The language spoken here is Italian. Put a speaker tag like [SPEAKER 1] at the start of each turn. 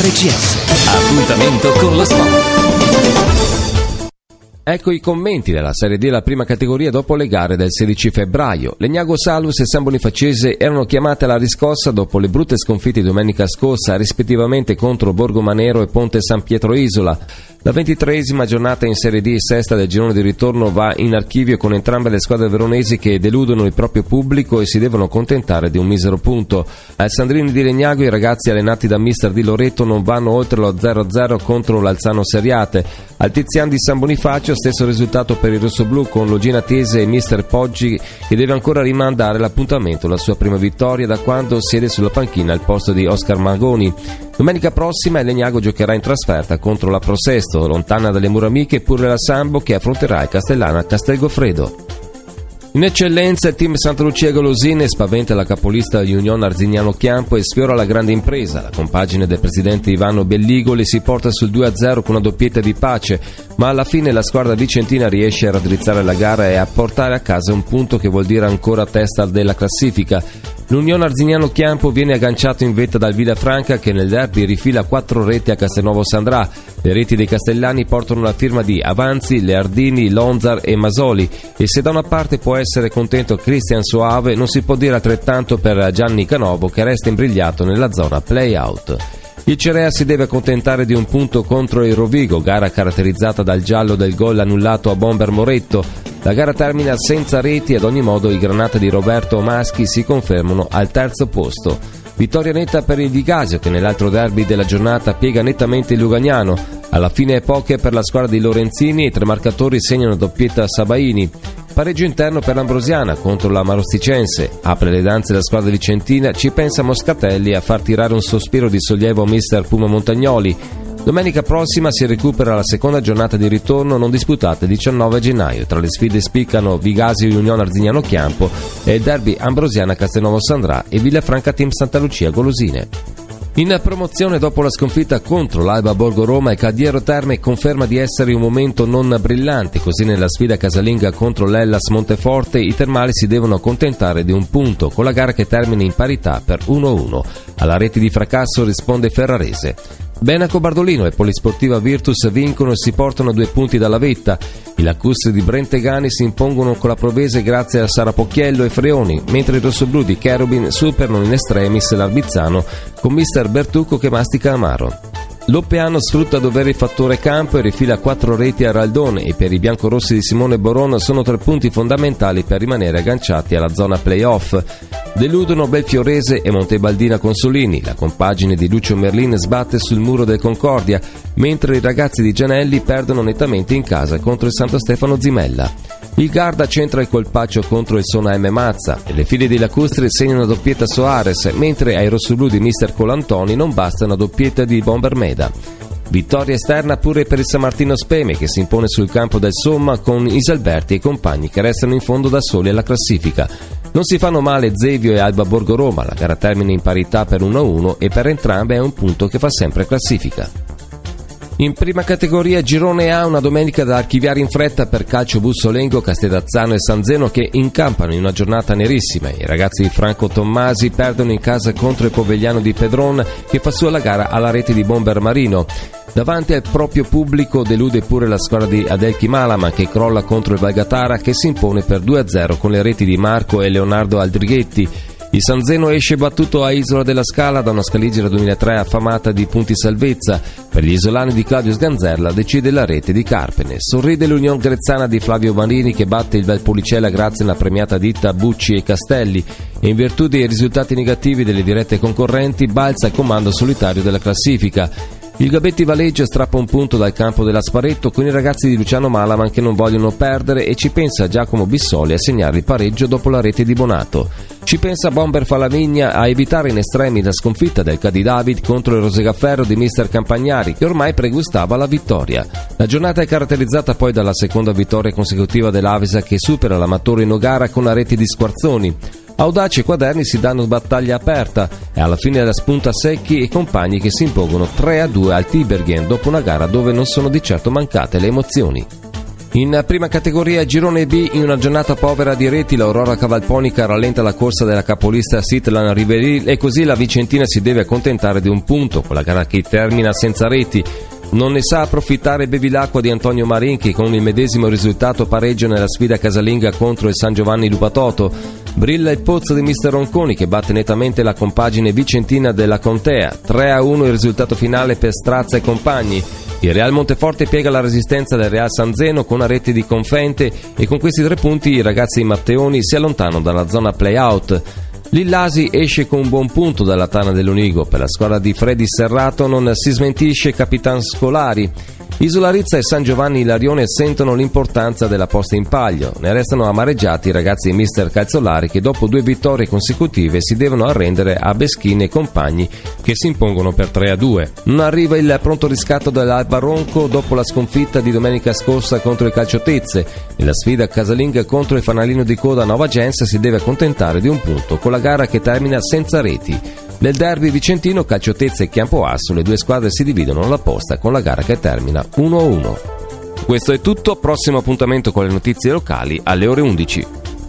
[SPEAKER 1] RCS. Appuntamento con lo sport.
[SPEAKER 2] Ecco i commenti della Serie D della prima categoria dopo le gare del 16 febbraio. Legnago Salus e San Bonifacese erano chiamate alla riscossa dopo le brutte sconfitte di domenica scorsa, rispettivamente contro Borgo Manero e Ponte San Pietro Isola. La 23esima giornata in Serie D e sesta del girone di ritorno va in archivio con entrambe le squadre veronesi che deludono il proprio pubblico e si devono contentare di un misero punto. Al Sandrini di Legnago i ragazzi allenati da mister Di Loreto non vanno oltre lo 0-0 contro l'Alzano Seriate. Al Tizian di San Bonifacio stesso risultato per il rossoblù con Logina Tese e mister Poggi che deve ancora rimandare l'appuntamento, la sua prima vittoria da quando siede sulla panchina al posto di Oscar Magoni. Domenica prossima il Legnago giocherà in trasferta contro la Prosesto, lontana dalle mura amiche, pure la Sambo che affronterà il Castellana Castelgofredo. In eccellenza il team Santa Lucia Golosine spaventa la capolista Union Arzignano Chiampo e sfiora la grande impresa. La compagine del presidente Ivano Belligoli si porta sul 2-0 con una doppietta di Pace, ma alla fine la squadra vicentina riesce a raddrizzare la gara e a portare a casa un punto che vuol dire ancora testa della classifica. L'Unione Arzignano Chiampo viene agganciato in vetta dal Villafranca che nel derby rifila 4 reti a Castelnuovo Sandrà. Le reti dei castellani portano la firma di Avanzi, Leardini, Lonzar e Masoli e se da una parte può essere contento Cristian Soave, non si può dire altrettanto per Gianni Canovo che resta imbrigliato nella zona play-out. Il Cerea si deve accontentare di un punto contro il Rovigo, gara caratterizzata dal giallo del gol annullato a Bomber Moretto. La gara termina senza reti e ad ogni modo i Granata di Roberto Maschi si confermano al terzo posto. Vittoria netta per il Vigasio che nell'altro derby della giornata piega nettamente il Lugagnano. Alla fine è poche per la squadra di Lorenzini e 3 marcatori segnano doppietta a Sabaini. Pareggio interno per l'Ambrosiana contro la Marosticense. Apre le danze la squadra vicentina, ci pensa Moscatelli a far tirare un sospiro di sollievo a mister Puma Montagnoli. Domenica prossima si recupera la seconda giornata di ritorno non disputata il 19 gennaio. Tra le sfide spiccano Vigasio e Unione Arzignano Chiampo e il derby Ambrosiana Castelnuovo Sandrà e Villafranca Team Santa Lucia Golosine. In promozione dopo la sconfitta contro l'Alba Borgo Roma, il Cadiero Terme conferma di essere un momento non brillante, così nella sfida casalinga contro l'Hellas Monteforte i termali si devono accontentare di un punto con la gara che termina in parità per 1-1. Alla rete di fracasso risponde Ferrarese. Benaco Bardolino e Polisportiva Virtus vincono e si portano 2 punti dalla vetta. I lacustri di Brentegani si impongono con la Provese grazie a Sarapocchiello e Freoni, mentre i rossoblù di Cherubin superano in extremis l'Arbizzano con mister Bertucco che mastica amaro. L'Oppeano sfrutta a dovere il fattore campo e rifila 4 reti a Raldone e per i biancorossi di Simone Boron sono 3 punti fondamentali per rimanere agganciati alla zona play-off. Deludono Belfiorese e Montebaldina Consolini, la compagine di Lucio Merlin sbatte sul muro del Concordia, mentre i ragazzi di Gianelli perdono nettamente in casa contro il Santo Stefano Zimella. Il Garda centra il colpaccio contro il Sona M. Mazza e le file dei lacustri segnano doppietta Soares, mentre ai rossoblù di mister Colantoni non basta una doppietta di Bomber Meda. Vittoria esterna pure per il San Martino Speme che si impone sul campo del Somma con Isalberti e compagni che restano in fondo da soli alla classifica. Non si fanno male Zevio e Alba Borgo Roma, la gara termina in parità per 1-1 e per entrambe è un punto che fa sempre classifica. In prima categoria Girone A, una domenica da archiviare in fretta per Calcio Bussolengo, Castedazzano e San Zeno che incampano in una giornata nerissima. I ragazzi di Franco Tommasi perdono in casa contro il Povegliano di Pedron che fa sua la gara alla rete di Bomber Marino. Davanti al proprio pubblico delude pure la squadra di Adelchi Malama che crolla contro il Valgatara che si impone per 2-0 con le reti di Marco e Leonardo Aldrighetti. Il San Zeno esce battuto a Isola della Scala da una scaligera 2003 affamata di punti salvezza. Per gli isolani di Claudio Sganzerla decide la rete di Carpene. Sorride l'Union Grezzana di Flavio Marini che batte il Valpolicella grazie alla premiata ditta Bucci e Castelli e in virtù dei risultati negativi delle dirette concorrenti balza al comando solitario della classifica. Il Gabetti Valeggio strappa un punto dal campo della Sparetto con i ragazzi di Luciano Malaman che non vogliono perdere e ci pensa Giacomo Bissoli a segnare il pareggio dopo la rete di Bonato. Ci pensa Bomber Falavigna a evitare in estremi la sconfitta del Cadi David contro il Rosegafferro di mister Campagnari che ormai pregustava la vittoria. La giornata è caratterizzata poi dalla seconda vittoria consecutiva dell'Avisa che supera l'Amatore Nogara con la rete di Squarzoni. Audaci e Quaderni si danno battaglia aperta e alla fine la spunta Secchi e compagni che si impongono 3-2 al Tiberghen dopo una gara dove non sono di certo mancate le emozioni. In prima categoria girone B, in una giornata povera di reti, l'Aurora Cavalponica rallenta la corsa della capolista Sitlan Riveril e così la vicentina si deve accontentare di un punto, con la gara che termina senza reti. Non ne sa approfittare Bevilacqua di Antonio Marin, che con il medesimo risultato pareggio nella sfida casalinga contro il San Giovanni Lupatoto. Brilla il pozzo di Mister Ronconi, che batte nettamente la compagine vicentina della Contea. 3-1 il risultato finale per Strazza e compagni. Il Real Monteforte piega la resistenza del Real San Zeno con una rete di Confente e con questi 3 punti i ragazzi matteoni si allontanano dalla zona play-out. L'Illasi esce con un buon punto dalla tana dell'Unigo. Per la squadra di Freddy Serrato non si smentisce Capitan Scolari. Isola Rizza e San Giovanni Ilarione sentono l'importanza della posta in palio. Ne restano amareggiati i ragazzi di Mister Calzolari, che dopo 2 vittorie consecutive si devono arrendere a Beschini e compagni, che si impongono per 3-2. Non arriva il pronto riscatto dell'Alba Ronco dopo la sconfitta di domenica scorsa contro il Calciotezze. Nella sfida casalinga contro il fanalino di coda Nova Gens si deve accontentare di un punto con la gara che termina senza reti. Nel derby vicentino, Calciotezze e Campoasso, le 2 squadre si dividono la posta con la gara che termina 1-1. Questo è tutto, prossimo appuntamento con le notizie locali alle ore 11.